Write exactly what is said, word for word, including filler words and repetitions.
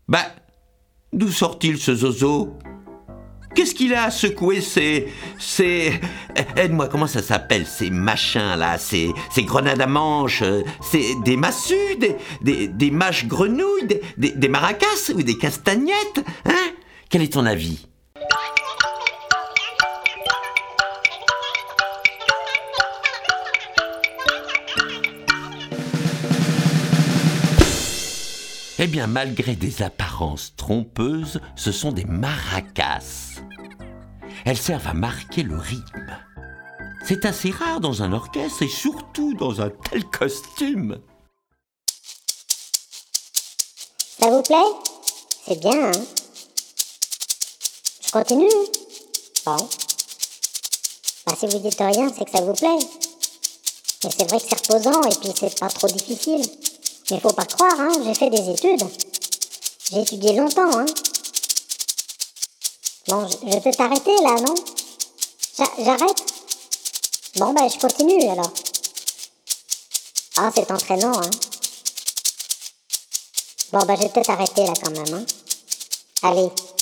Bah, d'où sort-il ce zozo? Qu'est-ce qu'il a à secouer ces... ces... Aide-moi, comment ça s'appelle, ces machins là, ces, ces grenades à manches, c'est des massues, des, des, des mâches grenouilles, des, des, des maracas ou des castagnettes, hein? Quel est ton avis? Eh bien, malgré des apparences trompeuses, ce sont des maracas. Elles servent à marquer le rythme. C'est assez rare dans un orchestre et surtout dans un tel costume. Ça vous plaît? C'est bien, hein? Je continue? Bon. Bah, si vous dites rien, c'est que ça vous plaît. Mais c'est vrai que c'est reposant et puis c'est pas trop difficile. Mais faut pas croire, hein, j'ai fait des études. J'ai étudié longtemps, hein. Bon, je, je peux t'arrêter là, non? J'a- J'arrête? Bon, bah, je continue alors. Ah, c'est entraînant, hein. Bon, bah, je vais peut-être arrêter là quand même, hein. Allez.